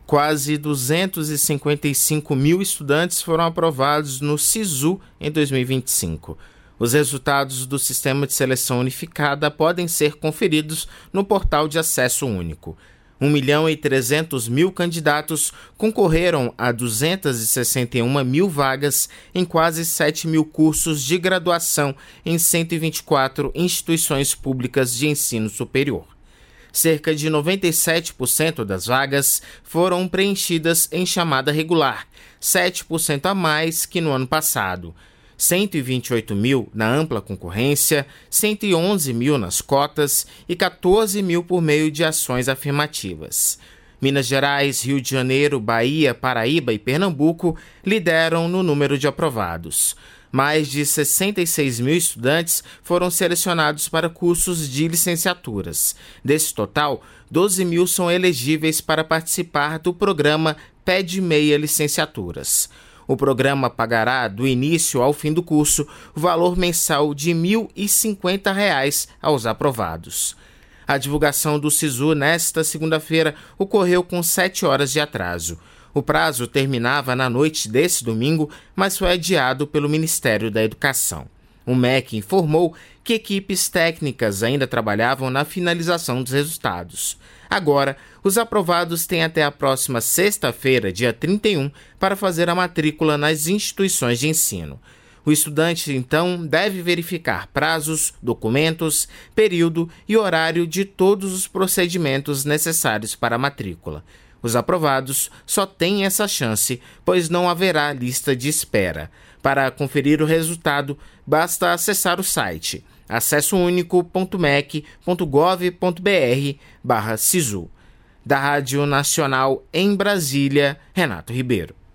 Quase 255 mil estudantes foram aprovados no SISU em 2025. Os resultados do Sistema de Seleção Unificada podem ser conferidos no portal de acesso único. 1.300.000 candidatos concorreram a 261 mil vagas em quase 7 mil cursos de graduação em 124 instituições públicas de ensino superior. Cerca de 97% das vagas foram preenchidas em chamada regular, 7% a mais que no ano passado. 128 mil na ampla concorrência, 111 mil nas cotas e 14 mil por meio de ações afirmativas. Minas Gerais, Rio de Janeiro, Bahia, Paraíba e Pernambuco lideram no número de aprovados. Mais de 66 mil estudantes foram selecionados para cursos de licenciaturas. Desse total, 12 mil são elegíveis para participar do programa PED Meia Licenciaturas. O programa pagará, do início ao fim do curso, o valor mensal de R$ 1.050 aos aprovados. A divulgação do SISU nesta segunda-feira ocorreu com 7 horas de atraso. O prazo terminava na noite desse domingo, mas foi adiado pelo Ministério da Educação. O MEC informou que equipes técnicas ainda trabalhavam na finalização dos resultados. Agora, os aprovados têm até a próxima sexta-feira, dia 31, para fazer a matrícula nas instituições de ensino. O estudante, então, deve verificar prazos, documentos, período e horário de todos os procedimentos necessários para a matrícula. Os aprovados só têm essa chance, pois não haverá lista de espera. Para conferir o resultado, basta acessar o site acessounico.mec.gov.br/SISU. Da Rádio Nacional em Brasília, Renato Ribeiro.